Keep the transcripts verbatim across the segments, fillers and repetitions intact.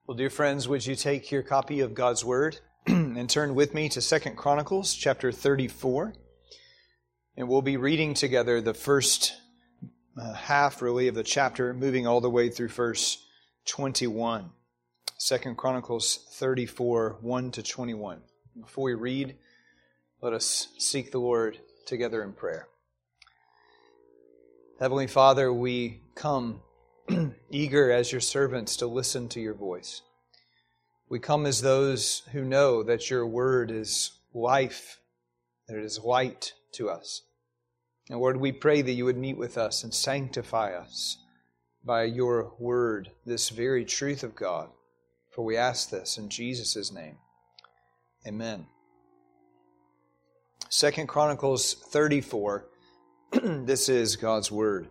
Well, dear friends, would you take your copy of God's Word and turn with me to Second Chronicles chapter thirty-four. And we'll be reading together the first uh, half, really, of the chapter, moving all the way through verse twenty-one. Second Chronicles thirty-four, one to twenty-one. Before we read, let us seek the Lord together in prayer. Heavenly Father, we come eager as your servants to listen to your voice. We come as those who know that your word is life, that it is light to us. And Lord, we pray that you would meet with us and sanctify us by your word, this very truth of God. For we ask this in Jesus' name. Amen. Second Chronicles thirty-four, this is God's word.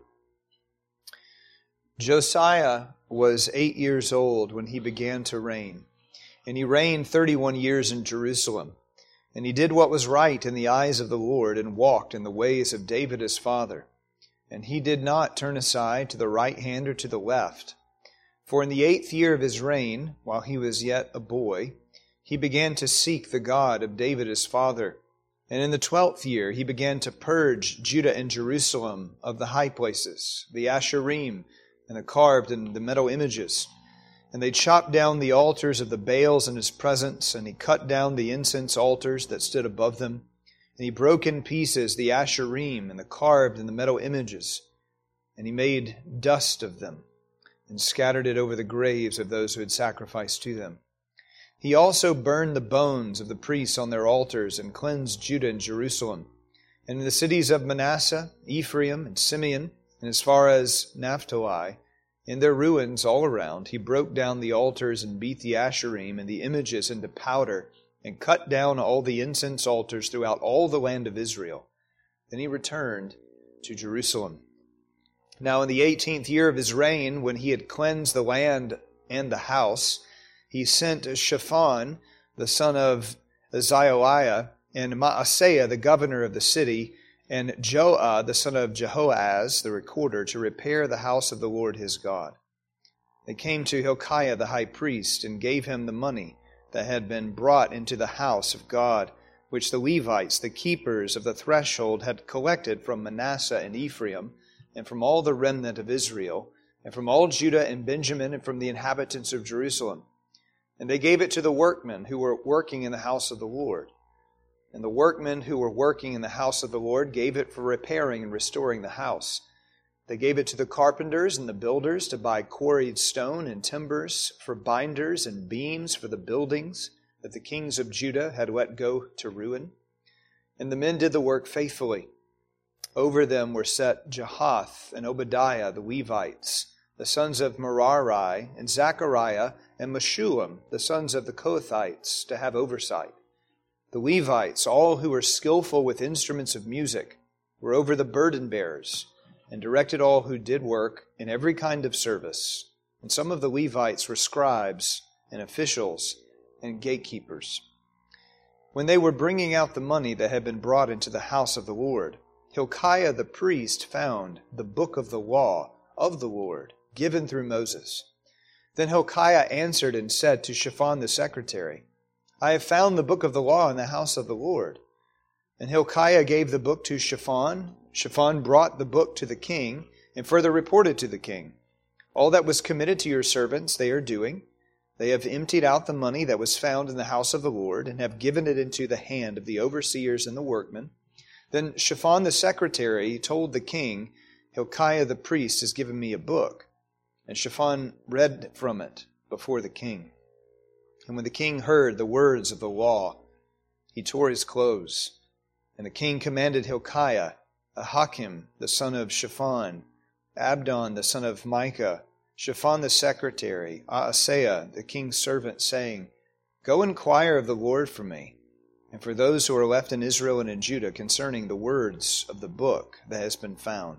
Josiah was eight years old when he began to reign, and he reigned thirty-one years in Jerusalem. And he did what was right in the eyes of the Lord, and walked in the ways of David his father. And he did not turn aside to the right hand or to the left. For in the eighth year of his reign, while he was yet a boy, he began to seek the God of David his father. And in the twelfth year he began to purge Judah and Jerusalem of the high places, the Asherim, and the carved and the metal images. And they chopped down the altars of the Baals in his presence, and he cut down the incense altars that stood above them. And he broke in pieces the Asherim and the carved and the metal images. And he made dust of them, and scattered it over the graves of those who had sacrificed to them. He also burned the bones of the priests on their altars, and cleansed Judah and Jerusalem. And in the cities of Manasseh, Ephraim, and Simeon, and as far as Naphtali, in their ruins all around, he broke down the altars and beat the Asherim and the images into powder, and cut down all the incense altars throughout all the land of Israel. Then he returned to Jerusalem. Now in the eighteenth year of his reign, when he had cleansed the land and the house, he sent Shaphan, the son of Azaliah, and Maaseiah, the governor of the city, and Joah, the son of Jehoaz, the recorder, to repair the house of the Lord his God. They came to Hilkiah the high priest, and gave him the money that had been brought into the house of God, which the Levites, the keepers of the threshold, had collected from Manasseh and Ephraim, and from all the remnant of Israel, and from all Judah and Benjamin, and from the inhabitants of Jerusalem. And they gave it to the workmen who were working in the house of the Lord. And the workmen who were working in the house of the Lord gave it for repairing and restoring the house. They gave it to the carpenters and the builders to buy quarried stone and timbers for binders and beams for the buildings that the kings of Judah had let go to ruin. And the men did the work faithfully. Over them were set Jahath and Obadiah the Levites, the sons of Merari, and Zechariah and Meshullam, the sons of the Kohathites, to have oversight. The Levites, all who were skillful with instruments of music, were over the burden bearers, and directed all who did work in every kind of service. And some of the Levites were scribes and officials and gatekeepers. When they were bringing out the money that had been brought into the house of the Lord, Hilkiah the priest found the book of the law of the Lord, given through Moses. Then Hilkiah answered and said to Shaphan the secretary, I have found the book of the law in the house of the Lord. And Hilkiah gave the book to Shaphan. Shaphan brought the book to the king, and further reported to the king, all that was committed to your servants they are doing. They have emptied out the money that was found in the house of the Lord, and have given it into the hand of the overseers and the workmen. Then Shaphan the secretary told the king, Hilkiah the priest has given me a book. And Shaphan read from it before the king. And when the king heard the words of the law, he tore his clothes. And the king commanded Hilkiah, Ahikam the son of Shaphan, Abdon the son of Micah, Shaphan the secretary, Maaseiah the king's servant, saying, Go inquire of the Lord for me, and for those who are left in Israel and in Judah, concerning the words of the book that has been found.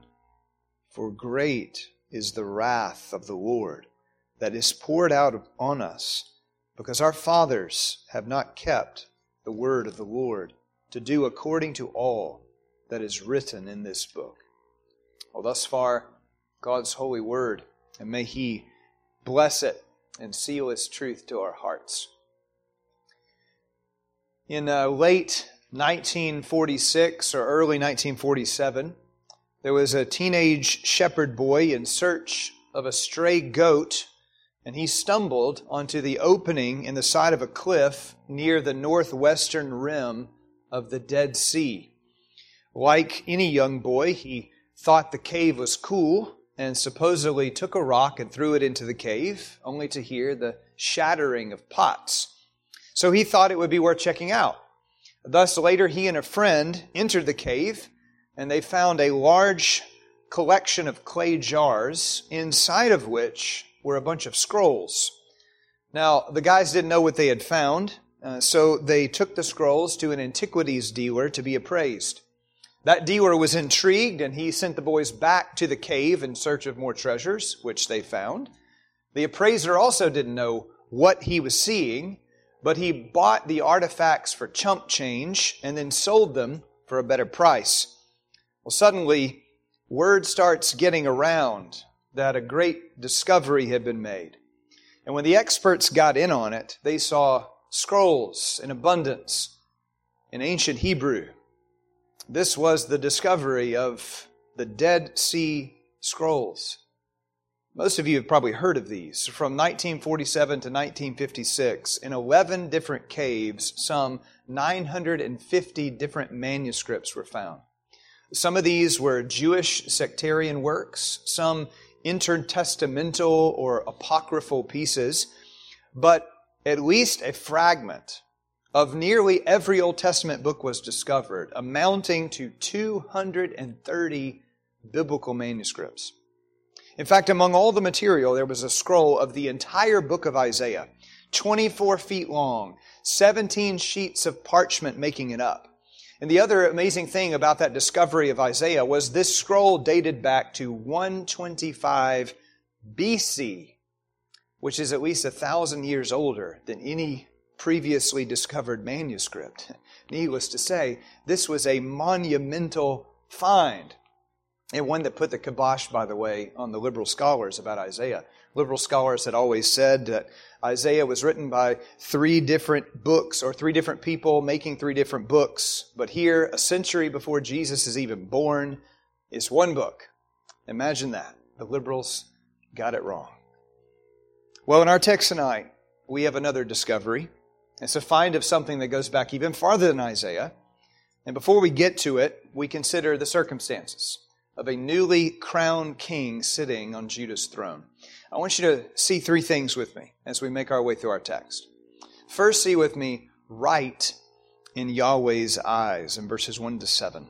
For great is the wrath of the Lord that is poured out on us, because our fathers have not kept the word of the Lord, to do according to all that is written in this book. Well, thus far, God's holy word, and may He bless it and seal His truth to our hearts. In uh, late nineteen forty-six or early nineteen forty-seven, there was a teenage shepherd boy in search of a stray goat, and he stumbled onto the opening in the side of a cliff near the northwestern rim of the Dead Sea. Like any young boy, he thought the cave was cool and supposedly took a rock and threw it into the cave, only to hear the shattering of pots. So he thought it would be worth checking out. Thus, later he and a friend entered the cave, and they found a large collection of clay jars, inside of which were a bunch of scrolls. Now, the guys didn't know what they had found, uh, so they took the scrolls to an antiquities dealer to be appraised. That dealer was intrigued, and he sent the boys back to the cave in search of more treasures, which they found. The appraiser also didn't know what he was seeing, but he bought the artifacts for chump change and then sold them for a better price. Well, suddenly, word starts getting around that a great discovery had been made. And when the experts got in on it, they saw scrolls in abundance in ancient Hebrew. This was the discovery of the Dead Sea Scrolls. Most of you have probably heard of these. From nineteen forty-seven to nineteen fifty-six, in eleven different caves, some nine hundred fifty different manuscripts were found. Some of these were Jewish sectarian works, some intertestamental or apocryphal pieces, but at least a fragment of nearly every Old Testament book was discovered, amounting to two hundred thirty biblical manuscripts. In fact, among all the material, there was a scroll of the entire book of Isaiah, twenty-four feet long, seventeen sheets of parchment making it up. And the other amazing thing about that discovery of Isaiah was this scroll dated back to one twenty-five B C, which is at least a thousand years older than any previously discovered manuscript. Needless to say, this was a monumental find, and one that put the kibosh, by the way, on the liberal scholars about Isaiah. Liberal scholars had always said that Isaiah was written by three different books or three different people making three different books. But here, a century before Jesus is even born, is one book. Imagine that. The liberals got it wrong. Well, in our text tonight, we have another discovery. It's a find of something that goes back even farther than Isaiah. And before we get to it, we consider the circumstances of a newly crowned king sitting on Judah's throne. I want you to see three things with me as we make our way through our text. First, see with me right in Yahweh's eyes in verses one to seven.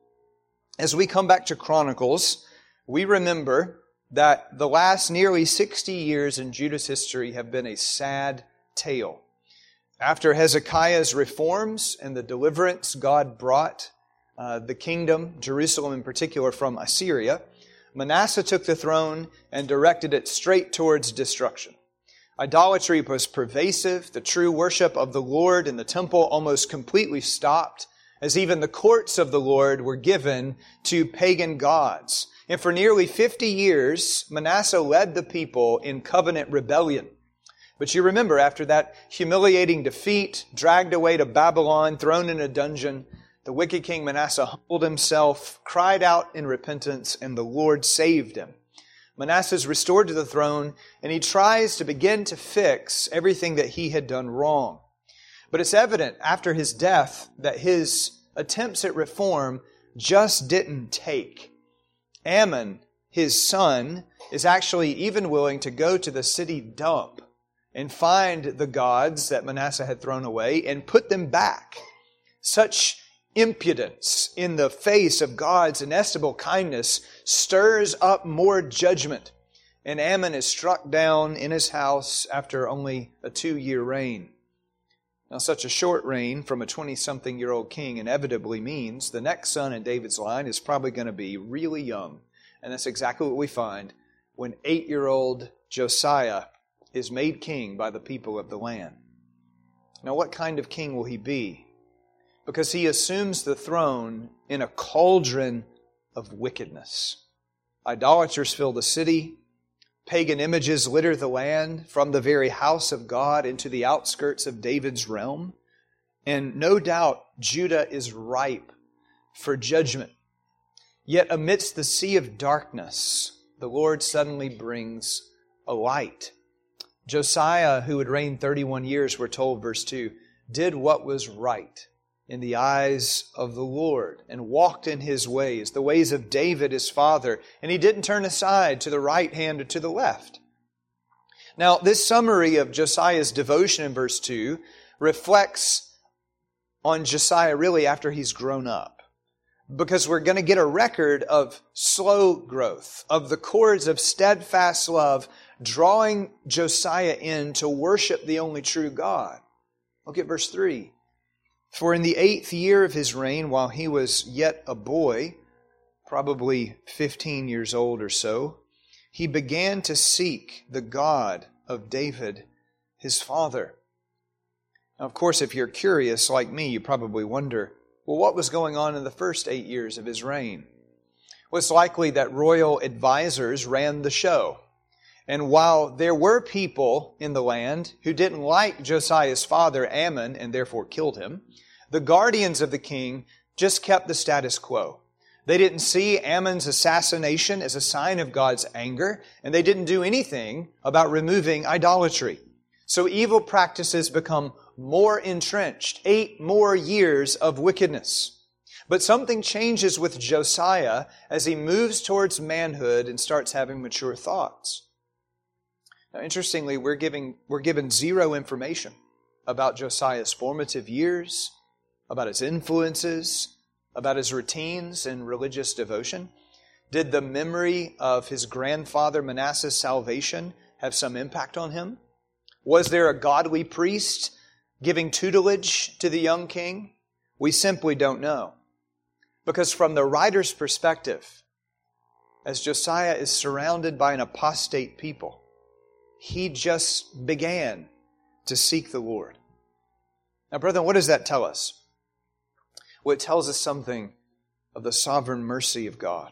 As we come back to Chronicles, we remember that the last nearly sixty years in Judah's history have been a sad tale. After Hezekiah's reforms and the deliverance God brought uh, the kingdom, Jerusalem in particular, from Assyria, Manasseh took the throne and directed it straight towards destruction. Idolatry was pervasive. The true worship of the Lord in the temple almost completely stopped, as even the courts of the Lord were given to pagan gods. And for nearly fifty years, Manasseh led the people in covenant rebellion. But you remember, after that humiliating defeat, dragged away to Babylon, thrown in a dungeon, the wicked king Manasseh humbled himself, cried out in repentance, and the Lord saved him. Manasseh is restored to the throne, and he tries to begin to fix everything that he had done wrong. But it's evident after his death that his attempts at reform just didn't take. Ammon, his son, is actually even willing to go to the city dump and find the gods that Manasseh had thrown away and put them back. Such impudence in the face of God's inestimable kindness stirs up more judgment. And Ammon is struck down in his house after only a two-year reign. Now, such a short reign from a twenty-something-year-old king inevitably means the next son in David's line is probably going to be really young. And that's exactly what we find when eight-year-old Josiah is made king by the people of the land. Now, what kind of king will he be? Because he assumes the throne in a cauldron of wickedness. Idolaters fill the city. Pagan images litter the land from the very house of God into the outskirts of David's realm. And no doubt Judah is ripe for judgment. Yet amidst the sea of darkness, the Lord suddenly brings a light. Josiah, who would reign thirty-one years, we're told, verse two, did what was right in the eyes of the Lord and walked in His ways, the ways of David his father, and he didn't turn aside to the right hand or to the left. Now, this summary of Josiah's devotion in verse two reflects on Josiah really after he's grown up, because we're going to get a record of slow growth, of the cords of steadfast love drawing Josiah in to worship the only true God. Look at verse three. For in the eighth year of his reign, while he was yet a boy, probably fifteen years old or so, he began to seek the God of David, his father. Now, of course, if you're curious like me, you probably wonder, well, what was going on in the first eight years of his reign? Well, it's likely that royal advisors ran the show. And while there were people in the land who didn't like Josiah's father, Ammon, and therefore killed him, the guardians of the king just kept the status quo. They didn't see Ammon's assassination as a sign of God's anger, and they didn't do anything about removing idolatry. So evil practices become more entrenched, eight more years of wickedness. But something changes with Josiah as he moves towards manhood and starts having mature thoughts. Now, interestingly, we're giving, we're given zero information about Josiah's formative years, about his influences, about his routines and religious devotion. Did the memory of his grandfather Manasseh's salvation have some impact on him? Was there a godly priest giving tutelage to the young king? We simply don't know. Because from the writer's perspective, as Josiah is surrounded by an apostate people, he just began to seek the Lord. Now, brethren, what does that tell us? Well, it tells us something of the sovereign mercy of God.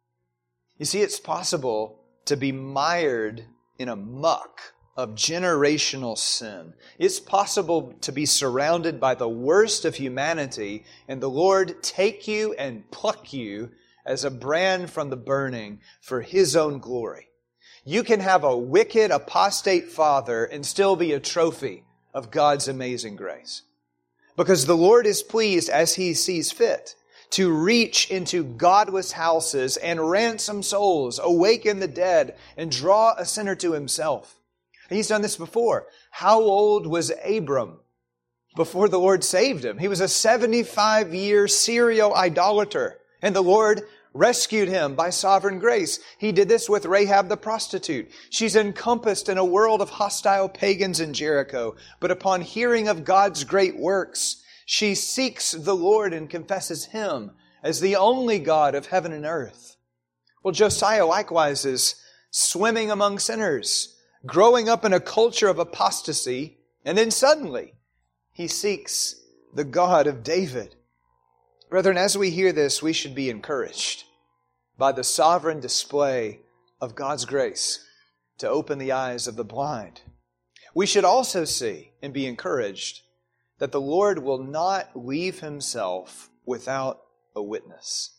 You see, it's possible to be mired in a muck of generational sin. It's possible to be surrounded by the worst of humanity and the Lord take you and pluck you as a brand from the burning for His own glory. You can have a wicked, apostate father and still be a trophy of God's amazing grace. Because the Lord is pleased as He sees fit to reach into godless houses and ransom souls, awaken the dead, and draw a sinner to Himself. He's done this before. How old was Abram before the Lord saved him? He was a seventy-five-year serial idolater, and the Lord rescued him by sovereign grace. He did this with Rahab the prostitute. She's encompassed in a world of hostile pagans in Jericho, but upon hearing of God's great works, she seeks the Lord and confesses Him as the only God of heaven and earth. Well, Josiah likewise is swimming among sinners, growing up in a culture of apostasy, and then suddenly he seeks the God of David. Brethren, as we hear this, we should be encouraged by the sovereign display of God's grace to open the eyes of the blind. We should also see and be encouraged that the Lord will not leave Himself without a witness.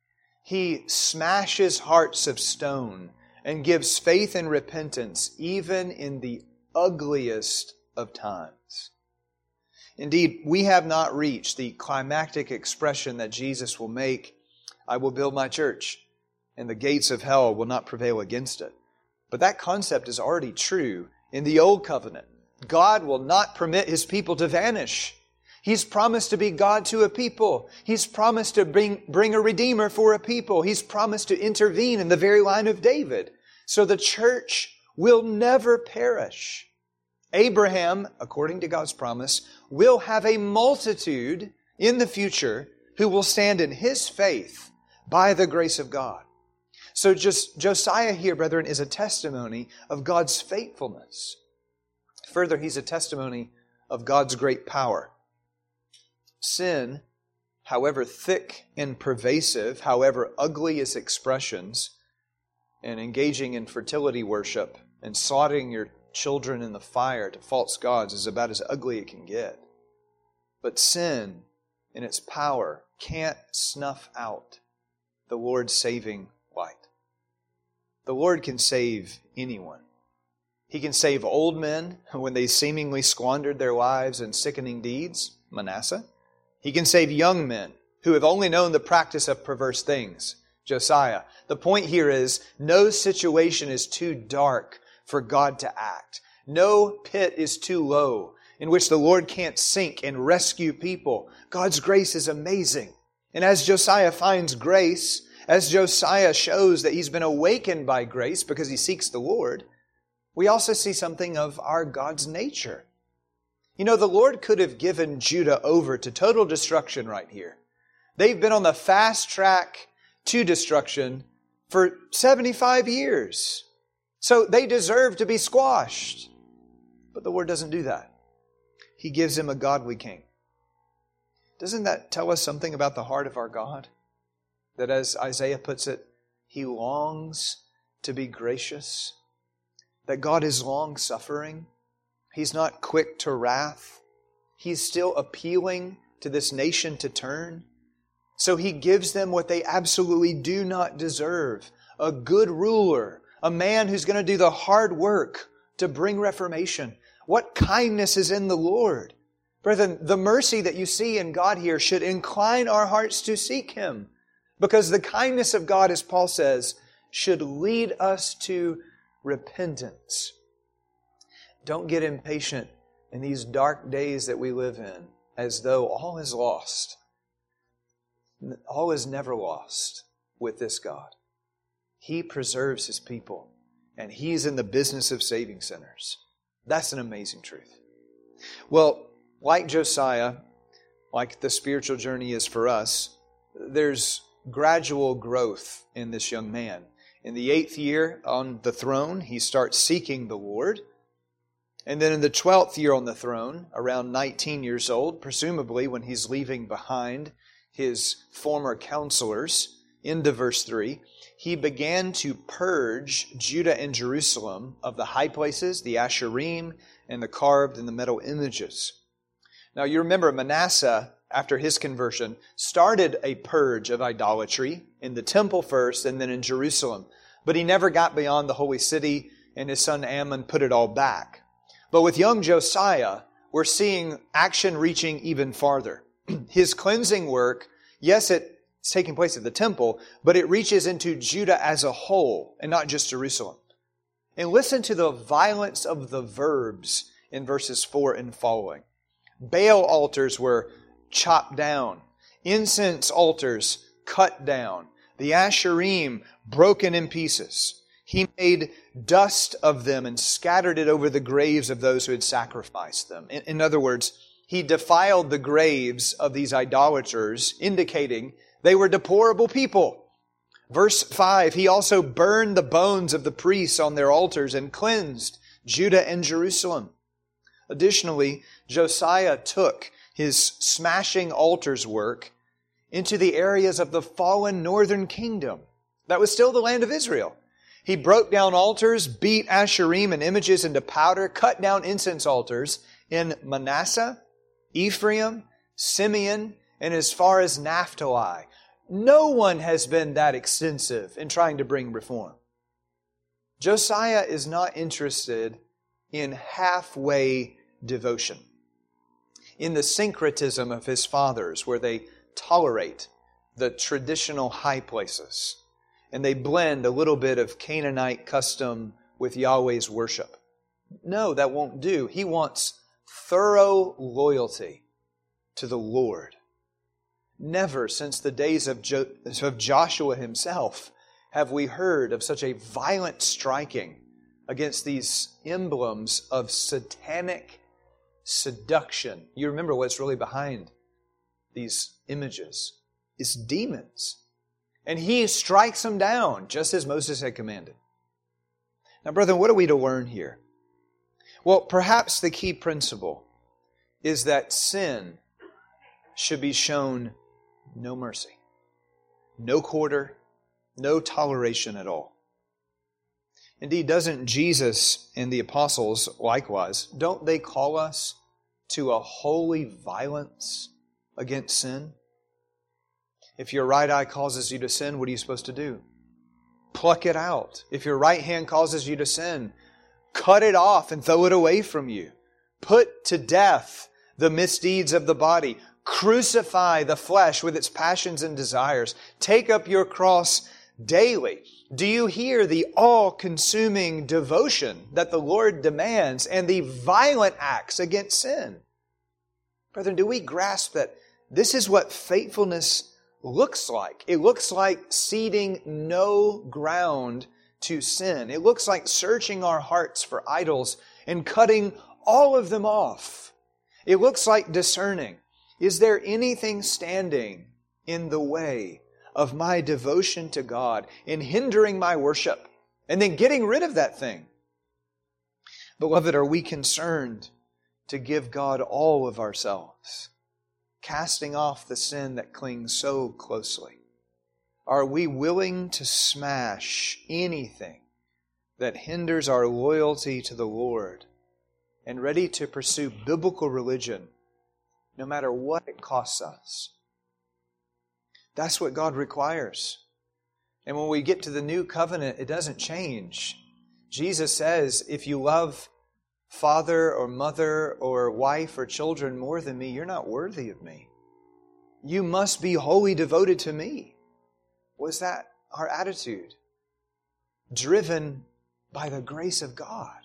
He smashes hearts of stone and gives faith and repentance even in the ugliest of times. Indeed, we have not reached the climactic expression that Jesus will make, I will build my church, and the gates of hell will not prevail against it. But that concept is already true in the Old Covenant. God will not permit His people to vanish. He's promised to be God to a people. He's promised to bring, bring a Redeemer for a people. He's promised to intervene in the very line of David. So the church will never perish. Abraham, according to God's promise, will have a multitude in the future who will stand in his faith by the grace of God. So just Josiah here, brethren, is a testimony of God's faithfulness. Further, he's a testimony of God's great power. Sin, however thick and pervasive, however ugly its expressions, and engaging in fertility worship and slaughtering your children in the fire to false gods is about as ugly as it can get. But sin in its power can't snuff out the Lord's saving light. The Lord can save anyone. He can save old men when they seemingly squandered their lives in sickening deeds, Manasseh. He can save young men who have only known the practice of perverse things, Josiah. The point here is, no situation is too dark for God to act. No pit is too low in which the Lord can't sink and rescue people. God's grace is amazing. And as Josiah finds grace, as Josiah shows that he's been awakened by grace because he seeks the Lord, we also see something of our God's nature. You know, the Lord could have given Judah over to total destruction right here. They've been on the fast track to destruction for seventy-five years. So they deserve to be squashed. But the Lord doesn't do that. He gives him a godly king. Doesn't that tell us something about the heart of our God? That, as Isaiah puts it, He longs to be gracious. That God is long-suffering. He's not quick to wrath. He's still appealing to this nation to turn. So He gives them what they absolutely do not deserve. A good ruler. A man who's going to do the hard work to bring reformation. What kindness is in the Lord. Brethren, the mercy that you see in God here should incline our hearts to seek Him. Because the kindness of God, as Paul says, should lead us to repentance. Don't get impatient in these dark days that we live in as though all is lost. All is never lost with this God. He preserves His people, and He's in the business of saving sinners. That's an amazing truth. Well, like Josiah, like the spiritual journey is for us, there's gradual growth in this young man. In the eighth year on the throne, he starts seeking the Lord. And then in the twelfth year on the throne, around nineteen years old, presumably when he's leaving behind his former counselors, into verse three, he began to purge Judah and Jerusalem of the high places, the Asherim, and the carved and the metal images. Now you remember Manasseh, after his conversion, started a purge of idolatry in the temple first and then in Jerusalem. But he never got beyond the holy city, and his son Ammon put it all back. But with young Josiah, we're seeing action reaching even farther. His cleansing work, yes, it's taking place at the temple, but it reaches into Judah as a whole, and not just Jerusalem. And listen to the violence of the verbs in verses four and following. Baal altars were chopped down. Incense altars cut down. The Asherim broken in pieces. He made dust of them and scattered it over the graves of those who had sacrificed them. In, in other words, he defiled the graves of these idolaters, indicating they were deplorable people. Verse five, he also burned the bones of the priests on their altars and cleansed Judah and Jerusalem. Additionally, Josiah took his smashing altars work into the areas of the fallen northern kingdom. That was still the land of Israel. He broke down altars, beat Asherim and images into powder, cut down incense altars in Manasseh, Ephraim, Simeon, and as far as Naphtali. No one has been that extensive in trying to bring reform. Josiah is not interested in halfway devotion, in the syncretism of his fathers, where they tolerate the traditional high places, and they blend a little bit of Canaanite custom with Yahweh's worship. No, that won't do. He wants thorough loyalty to the Lord. Never since the days of, jo- of Joshua himself have we heard of such a violent striking against these emblems of satanic seduction. You remember what's really behind these images. It's demons. And he strikes them down, just as Moses had commanded. Now, brethren, what are we to learn here? Well, perhaps the key principle is that sin should be shown no mercy, no quarter, no toleration at all. Indeed, doesn't Jesus and the apostles likewise, don't they call us to a holy violence against sin? If your right eye causes you to sin, what are you supposed to do? Pluck it out. If your right hand causes you to sin, cut it off and throw it away from you. Put to death the misdeeds of the body. Crucify the flesh with its passions and desires. Take up your cross daily. Do you hear the all-consuming devotion that the Lord demands and the violent acts against sin? Brethren, do we grasp that this is what faithfulness looks like? It looks like ceding no ground to sin. It looks like searching our hearts for idols and cutting all of them off. It looks like discerning, is there anything standing in the way of my devotion to God and hindering my worship? And then getting rid of that thing. Beloved, are we concerned to give God all of ourselves, casting off the sin that clings so closely? Are we willing to smash anything that hinders our loyalty to the Lord and ready to pursue biblical religion no matter what it costs us? That's what God requires. And when we get to the new covenant, it doesn't change. Jesus says, if you love father or mother or wife or children more than me, you're not worthy of me. You must be wholly devoted to me. Was that our attitude? Driven by the grace of God.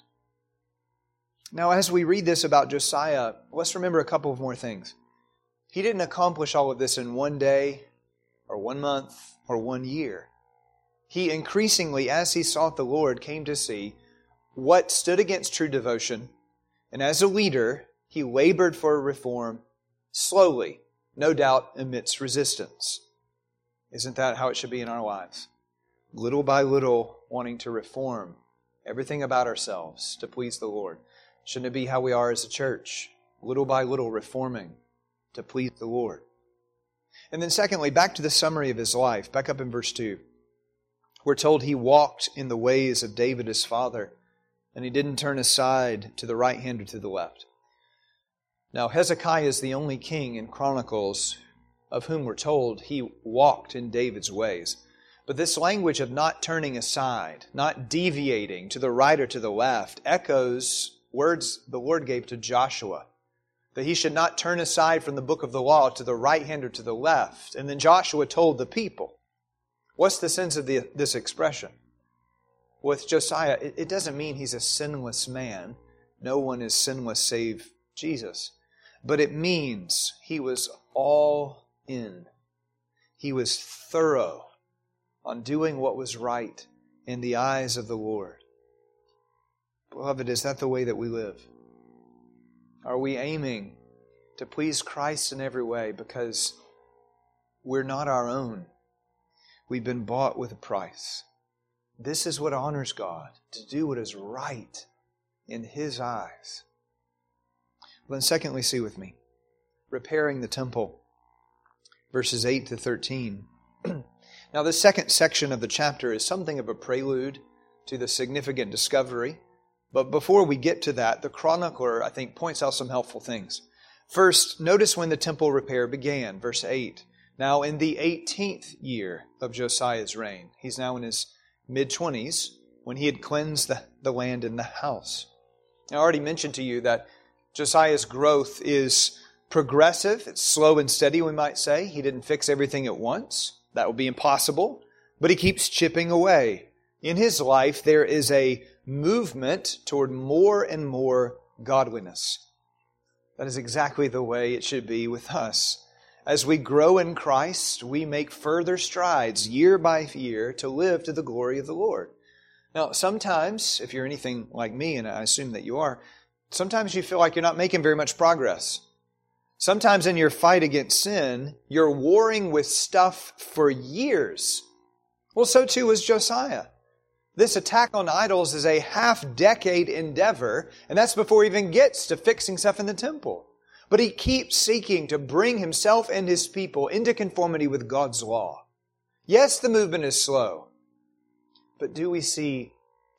Now, as we read this about Josiah, let's remember a couple of more things. He didn't accomplish all of this in one day, or one month, or one year. He increasingly, as he sought the Lord, came to see what stood against true devotion. And as a leader, he labored for reform slowly, no doubt amidst resistance. Isn't that how it should be in our lives? Little by little, wanting to reform everything about ourselves to please the Lord. Shouldn't it be how we are as a church? Little by little reforming to please the Lord. And then secondly, back to the summary of his life, back up in verse two. We're told he walked in the ways of David his father, and he didn't turn aside to the right hand or to the left. Now, Hezekiah is the only king in Chronicles of whom we're told he walked in David's ways. But this language of not turning aside, not deviating to the right or to the left, echoes words the Lord gave to Joshua, that he should not turn aside from the book of the law to the right hand or to the left. And then Joshua told the people. What's the sense of the, this expression? With Josiah, it, it doesn't mean he's a sinless man. No one is sinless save Jesus. But it means he was all in. He was thorough on doing what was right in the eyes of the Lord. Beloved, is that the way that we live? Are we aiming to please Christ in every way because we're not our own? We've been bought with a price. This is what honors God, to do what is right in His eyes. Well, then secondly, see with me, repairing the temple, verses eight to thirteen. Now, the second section of the chapter is something of a prelude to the significant discovery. But before we get to that, the chronicler, I think, points out some helpful things. First, notice when the temple repair began, verse eight. Now, in the eighteenth year of Josiah's reign, he's now in his mid-twenties, when he had cleansed the, the land and the house. I already mentioned to you that Josiah's growth is progressive. It's slow and steady, we might say. He didn't fix everything at once. That would be impossible. But he keeps chipping away. In his life, there is a movement toward more and more godliness. That is exactly the way it should be with us. As we grow in Christ, we make further strides year by year to live to the glory of the Lord. Now, sometimes, if you're anything like me, and I assume that you are, sometimes you feel like you're not making very much progress. Sometimes in your fight against sin, you're warring with stuff for years. Well, so too was Josiah. This attack on idols is a half-decade endeavor, and that's before he even gets to fixing stuff in the temple. But he keeps seeking to bring himself and his people into conformity with God's law. Yes, the movement is slow, but do we see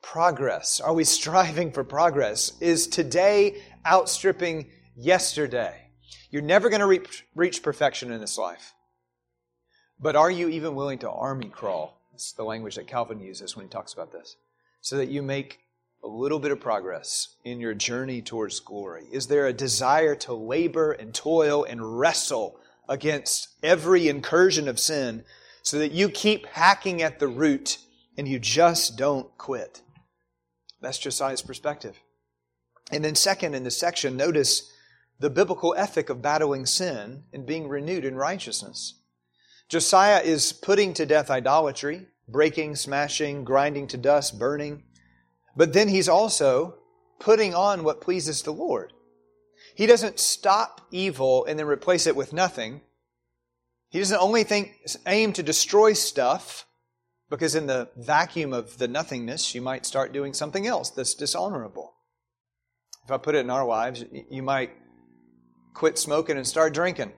progress? Are we striving for progress? Is today outstripping yesterday? You're never going to reach, reach perfection in this life. But are you even willing to army crawl? That's the language that Calvin uses when he talks about this. So that you make a little bit of progress in your journey towards glory. Is there a desire to labor and toil and wrestle against every incursion of sin so that you keep hacking at the root and you just don't quit? That's Josiah's perspective. And then second in this section, notice the biblical ethic of battling sin and being renewed in righteousness. Josiah is putting to death idolatry, breaking, smashing, grinding to dust, burning. But then he's also putting on what pleases the Lord. He doesn't stop evil and then replace it with nothing. He doesn't only think, aim to destroy stuff, because in the vacuum of the nothingness, you might start doing something else that's dishonorable. If I put it in our lives, you might quit smoking and start drinking.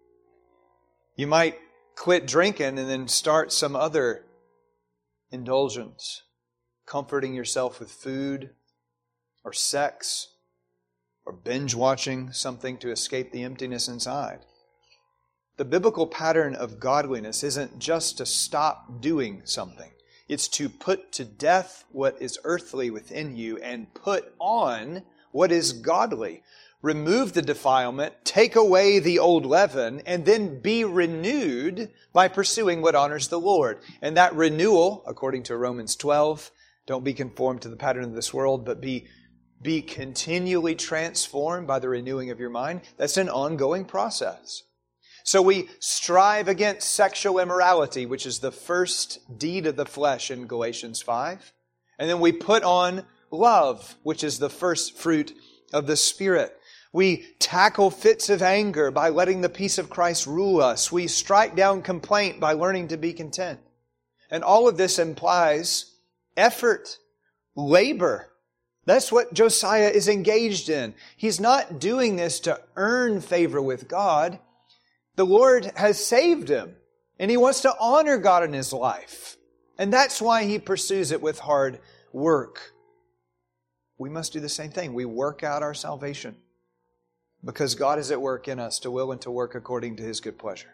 You might quit drinking and then start some other indulgence, comforting yourself with food or sex or binge watching something to escape the emptiness inside. The biblical pattern of godliness isn't just to stop doing something. It's to put to death what is earthly within you and put on what is godly. Remove the defilement, take away the old leaven, and then be renewed by pursuing what honors the Lord. And that renewal, according to Romans twelve, don't be conformed to the pattern of this world, but be, be continually transformed by the renewing of your mind. That's an ongoing process. So we strive against sexual immorality, which is the first deed of the flesh in Galatians five. And then we put on love, which is the first fruit of the Spirit. We tackle fits of anger by letting the peace of Christ rule us. We strike down complaint by learning to be content. And all of this implies effort, labor. That's what Josiah is engaged in. He's not doing this to earn favor with God. The Lord has saved him, and he wants to honor God in his life. And that's why he pursues it with hard work. We must do the same thing. We work out our salvation because God is at work in us to will and to work according to His good pleasure.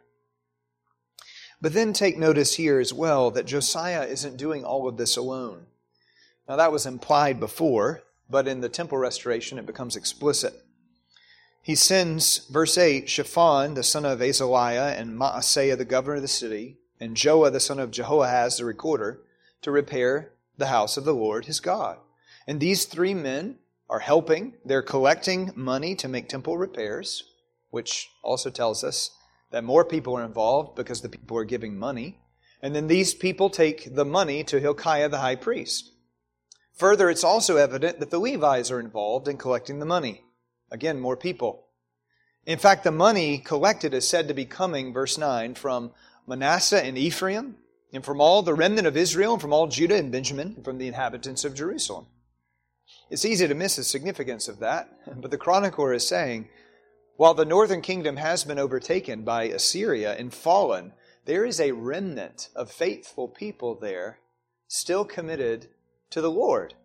But then take notice here as well that Josiah isn't doing all of this alone. Now that was implied before, but in the temple restoration it becomes explicit. He sends, verse eight, Shaphan, the son of Azaliah, and Maaseiah, the governor of the city, and Joah, the son of Jehoahaz, the recorder, to repair the house of the Lord his God. And these three men are helping. They're collecting money to make temple repairs, which also tells us that more people are involved because the people are giving money. And then these people take the money to Hilkiah the high priest. Further, it's also evident that the Levites are involved in collecting the money. Again, more people. In fact, the money collected is said to be coming, verse nine, from Manasseh and Ephraim, and from all the remnant of Israel, and from all Judah and Benjamin, and from the inhabitants of Jerusalem. It's easy to miss the significance of that, but the chronicler is saying, while the northern kingdom has been overtaken by Assyria and fallen, there is a remnant of faithful people there still committed to the Lord.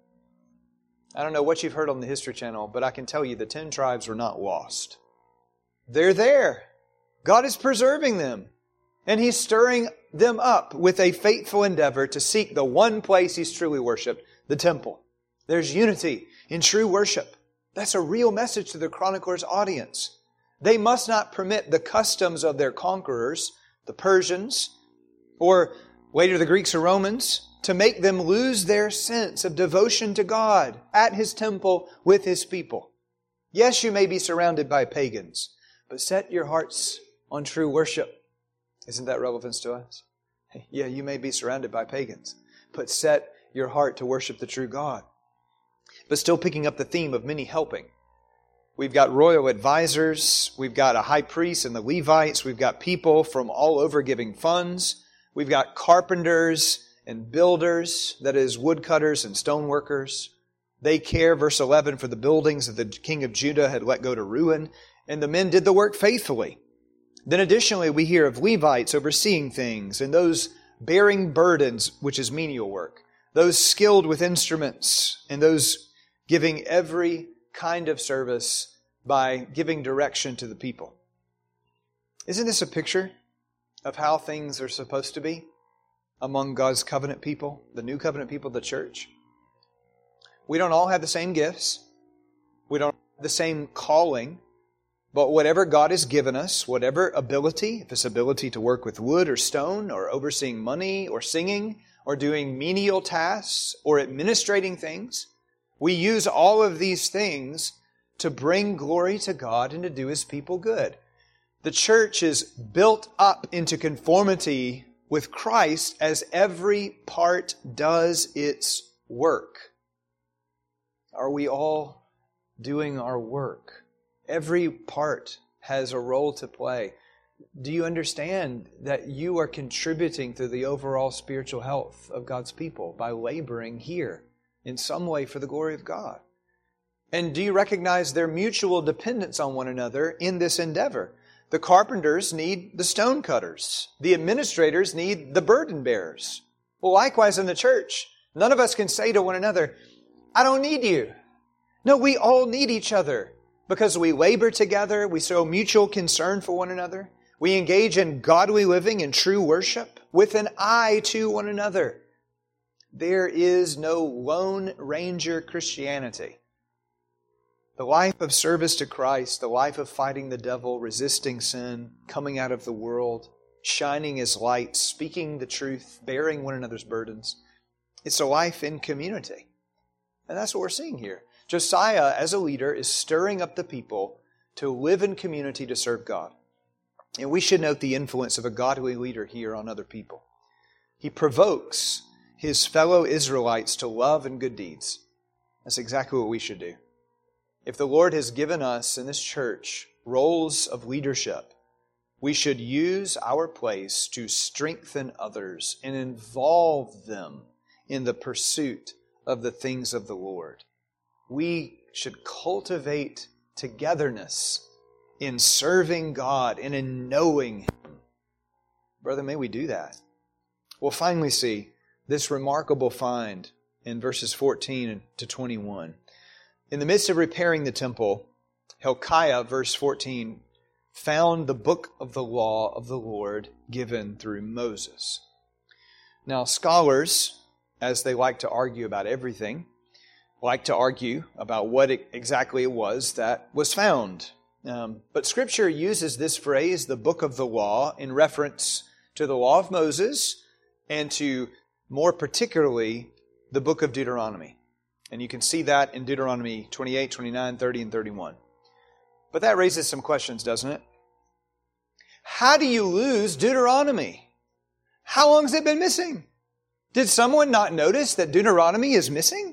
I don't know what you've heard on the History Channel, but I can tell you the ten tribes were not lost. They're there. God is preserving them. And He's stirring them up with a faithful endeavor to seek the one place He's truly worshipped, the temple. There's unity in true worship. That's a real message to the chronicler's audience. They must not permit the customs of their conquerors, the Persians, or later the Greeks or Romans, to make them lose their sense of devotion to God at His temple with His people. Yes, you may be surrounded by pagans, but set your hearts on true worship. Isn't that relevance to us? Yeah, you may be surrounded by pagans, but set your heart to worship the true God. But still picking up the theme of many helping. We've got royal advisors, we've got a high priest and the Levites, we've got people from all over giving funds, we've got carpenters and builders, that is, woodcutters and stoneworkers. They care, verse eleven, for the buildings that the king of Judah had let go to ruin, and the men did the work faithfully. Then additionally, we hear of Levites overseeing things, and those bearing burdens, which is menial work. those skilled with instruments, and those giving every kind of service by giving direction to the people. Isn't this a picture of how things are supposed to be among God's covenant people, the new covenant people of the church? We don't all have the same gifts. We don't have the same calling. But whatever God has given us, whatever ability, if it's ability to work with wood or stone, or overseeing money, or singing, or doing menial tasks, or administrating things, we use all of these things to bring glory to God and to do His people good. The church is built up into conformity with Christ as every part does its work. Are we all doing our work? Every part has a role to play. Do you understand that you are contributing to the overall spiritual health of God's people by laboring here in some way for the glory of God? And do you recognize their mutual dependence on one another in this endeavor? The carpenters need the stone cutters. The administrators need the burden bearers. Well, likewise in the church, none of us can say to one another, I don't need you. No, we all need each other because we labor together. We show mutual concern for one another. We engage in godly living and true worship with an eye to one another. There is no Lone Ranger Christianity. The life of service to Christ, the life of fighting the devil, resisting sin, coming out of the world, shining as light, speaking the truth, bearing one another's burdens. It's a life in community. And that's what we're seeing here. Josiah, as a leader, is stirring up the people to live in community to serve God. And we should note the influence of a godly leader here on other people. He provokes his fellow Israelites to love and good deeds. That's exactly what we should do. If the Lord has given us in this church roles of leadership, we should use our place to strengthen others and involve them in the pursuit of the things of the Lord. We should cultivate togetherness in serving God and in knowing Him. Brother, may we do that. We'll finally see this remarkable find in verses fourteen to twenty-one. In the midst of repairing the temple, Hilkiah, verse fourteen, found the book of the law of the Lord given through Moses. Now, scholars, as they like to argue about everything, like to argue about what it, exactly it was that was found. Um, but Scripture uses this phrase, the book of the law, in reference to the law of Moses and to, more particularly, the book of Deuteronomy. And you can see that in Deuteronomy twenty-eight, twenty-nine, thirty, and thirty-one. But that raises some questions, doesn't it? How do you lose Deuteronomy? How long has it been missing? Did someone not notice that Deuteronomy is missing?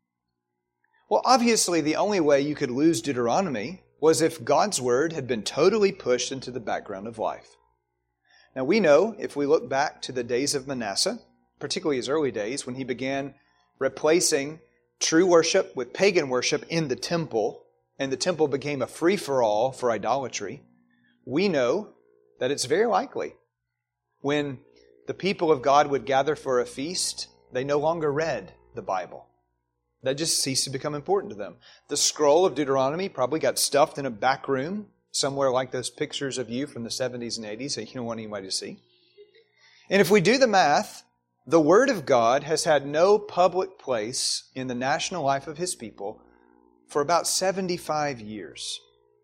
Well, obviously the only way you could lose Deuteronomy was if God's Word had been totally pushed into the background of life. Now we know, if we look back to the days of Manasseh, particularly his early days, when he began replacing true worship with pagan worship in the temple, and the temple became a free-for-all for idolatry, we know that it's very likely when the people of God would gather for a feast, they no longer read the Bible. That just ceased to become important to them. The scroll of Deuteronomy probably got stuffed in a back room, somewhere like those pictures of you from the seventies and eighties that you don't want anybody to see. And if we do the math, the Word of God has had no public place in the national life of His people for about seventy-five years.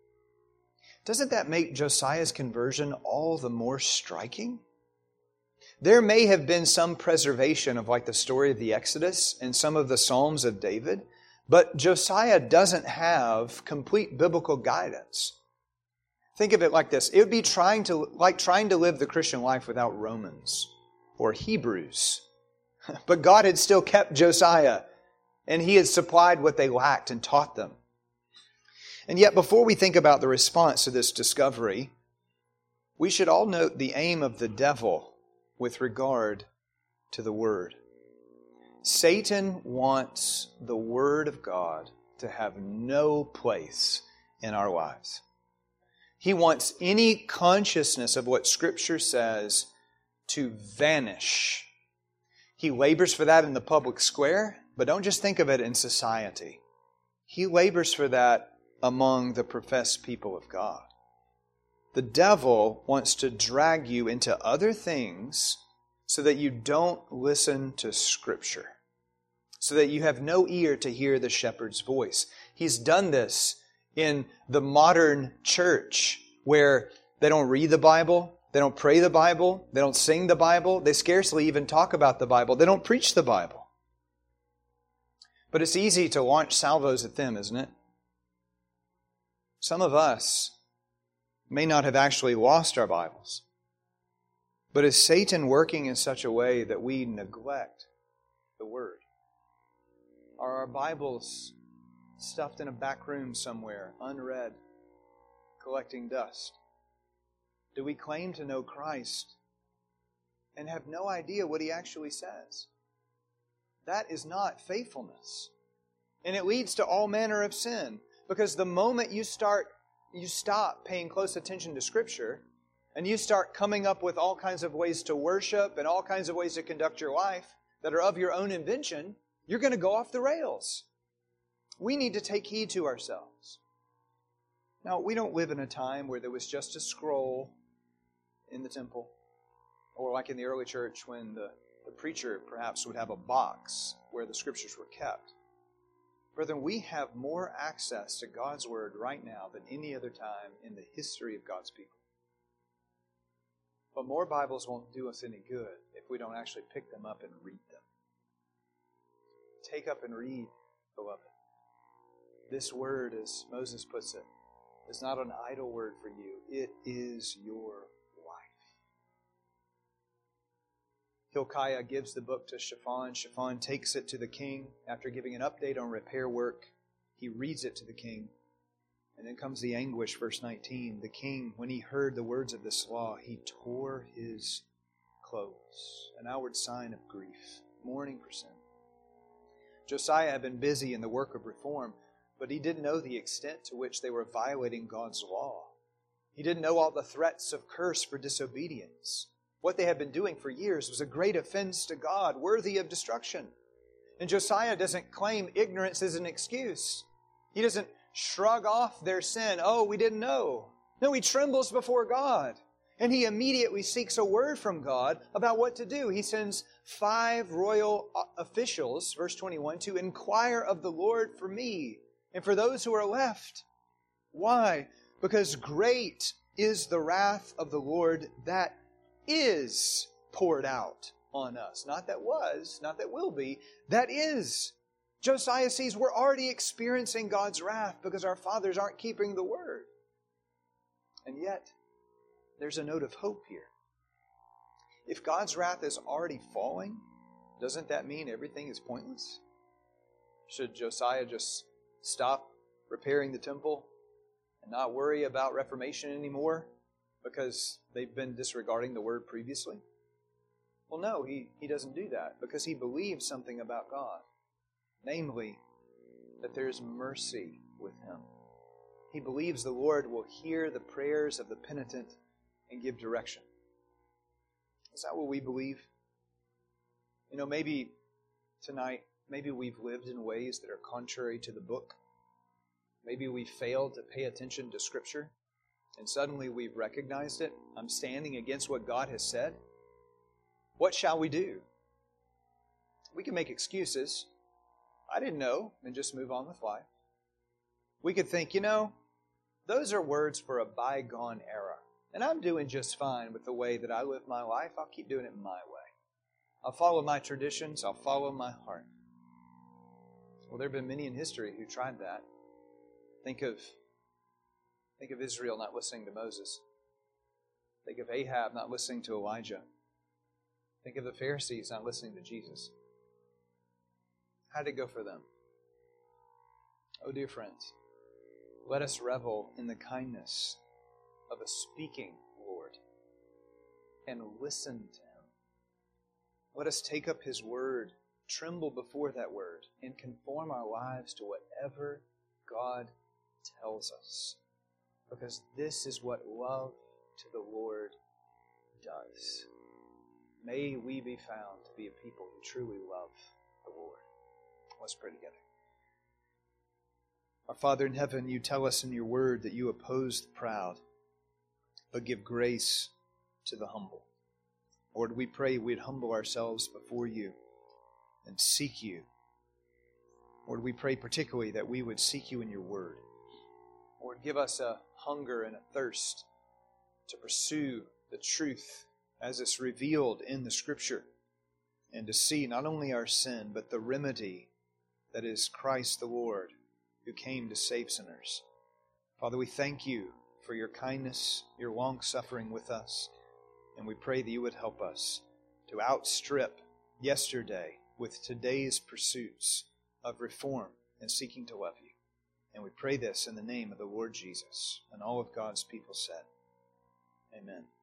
Doesn't that make Josiah's conversion all the more striking? There may have been some preservation of like the story of the Exodus and some of the Psalms of David, but Josiah doesn't have complete biblical guidance. Think of it like this. It would be trying to like trying to live the Christian life without Romans or Hebrews. But God had still kept Josiah, and He had supplied what they lacked and taught them. And yet, before we think about the response to this discovery, we should all note the aim of the devil with regard to the Word. Satan wants the Word of God to have no place in our lives. He wants any consciousness of what Scripture says to vanish. He labors for that in the public square, but don't just think of it in society. He labors for that among the professed people of God. The devil wants to drag you into other things so that you don't listen to Scripture, so that you have no ear to hear the shepherd's voice. He's done this in the modern church, where they don't read the Bible, they don't pray the Bible, they don't sing the Bible, they scarcely even talk about the Bible, they don't preach the Bible. But it's easy to launch salvos at them, isn't it? Some of us may not have actually lost our Bibles, but is Satan working in such a way that we neglect the Word? Are our Bibles stuffed in a back room somewhere, unread, collecting dust? Do we claim to know Christ and have no idea what He actually says? That is not faithfulness. And it leads to all manner of sin. Because the moment you start, you stop paying close attention to Scripture, and you start coming up with all kinds of ways to worship and all kinds of ways to conduct your life that are of your own invention, you're going to go off the rails. We need to take heed to ourselves. Now, we don't live in a time where there was just a scroll in the temple, or like in the early church when the, the preacher perhaps would have a box where the Scriptures were kept. Brethren, we have more access to God's Word right now than any other time in the history of God's people. But more Bibles won't do us any good if we don't actually pick them up and read them. Take up and read, beloved. This Word, as Moses puts it, is not an idle word for you. It is your Hilkiah gives the book to Shaphan. Shaphan takes it to the king. After giving an update on repair work, he reads it to the king. And then comes the anguish, verse nineteen. The king, when he heard the words of this law, he tore his clothes, an outward sign of grief, mourning for sin. Josiah had been busy in the work of reform, but he didn't know the extent to which they were violating God's law. He didn't know all the threats of curse for disobedience. What they had been doing for years was a great offense to God, worthy of destruction. And Josiah doesn't claim ignorance as an excuse. He doesn't shrug off their sin. Oh, we didn't know. No, he trembles before God. And he immediately seeks a word from God about what to do. He sends five royal officials, verse twenty-one, to inquire of the Lord for me and for those who are left. Why? Because great is the wrath of the Lord that is poured out on us. Not that was, not that will be, that is. Josiah sees we're already experiencing God's wrath because our fathers aren't keeping the word. And yet, there's a note of hope here. If God's wrath is already falling, doesn't that mean everything is pointless? Should Josiah just stop repairing the temple and not worry about reformation anymore because they've been disregarding the word previously? Well, no, he, he doesn't do that because he believes something about God. Namely, that there is mercy with him. He believes the Lord will hear the prayers of the penitent and give direction. Is that what we believe? You know, maybe tonight, maybe we've lived in ways that are contrary to the book. Maybe we failed to pay attention to Scripture. And suddenly we've recognized it. I'm standing against what God has said. What shall we do? We can make excuses. I didn't know, and just move on with life. We could think, you know, those are words for a bygone era. And I'm doing just fine with the way that I live my life. I'll keep doing it my way. I'll follow my traditions. I'll follow my heart. Well, there have been many in history who tried that. Think of Think of Israel not listening to Moses. Think of Ahab not listening to Elijah. Think of the Pharisees not listening to Jesus. How did it go for them? Oh, dear friends, let us revel in the kindness of a speaking Lord and listen to Him. Let us take up His word, tremble before that word, and conform our lives to whatever God tells us. Because this is what love to the Lord does. May we be found to be a people who truly love the Lord. Let's pray together. Our Father in heaven, you tell us in your word that you oppose the proud, but give grace to the humble. Lord, we pray we'd humble ourselves before you and seek you. Lord, we pray particularly that we would seek you in your word. Lord, give us a hunger and a thirst to pursue the truth as it's revealed in the Scripture, and to see not only our sin, but the remedy that is Christ the Lord, who came to save sinners. Father, we thank you for your kindness, your long-suffering with us, and we pray that you would help us to outstrip yesterday with today's pursuits of reform and seeking to love you. And we pray this in the name of the Lord Jesus, and all of God's people said, Amen.